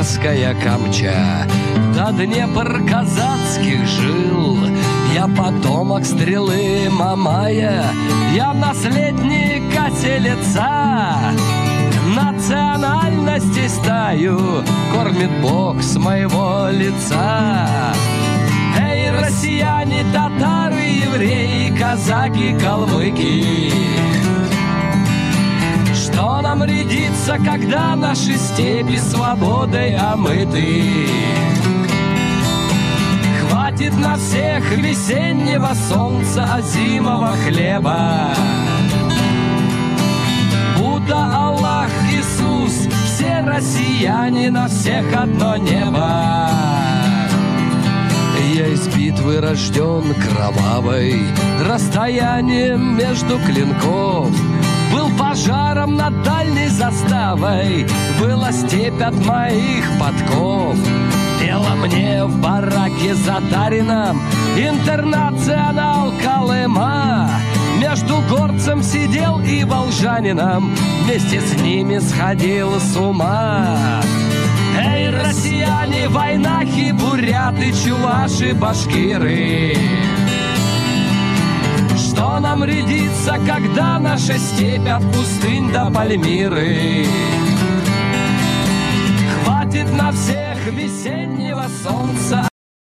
Краснодарская Камча, до Днепр казацких жил. Я потомок стрелы Мамая, я наследник оселеца. Национальности стаю кормит Бог с моего лица. Эй, россияне, татары, евреи, казаки, калмыки, что нам рядится, когда наши степи свободой омыты? Хватит на всех весеннего солнца, зимового хлеба. Будда, Аллах, Иисус, все россияне, на всех одно небо. Я из битвы рожден кровавой, расстоянием между клинков. Был пожаром над дальней заставой, была степь от моих подков. Пела мне в бараке затаренном интернационал Колыма. Между горцем сидел и волжанином, вместе с ними сходил с ума. Эй, россияне, войнахи, буряты, чуваши, башкиры, что нам рядится, когда наша степь от пустынь до Пальмиры? Хватит на всех весеннего солнца.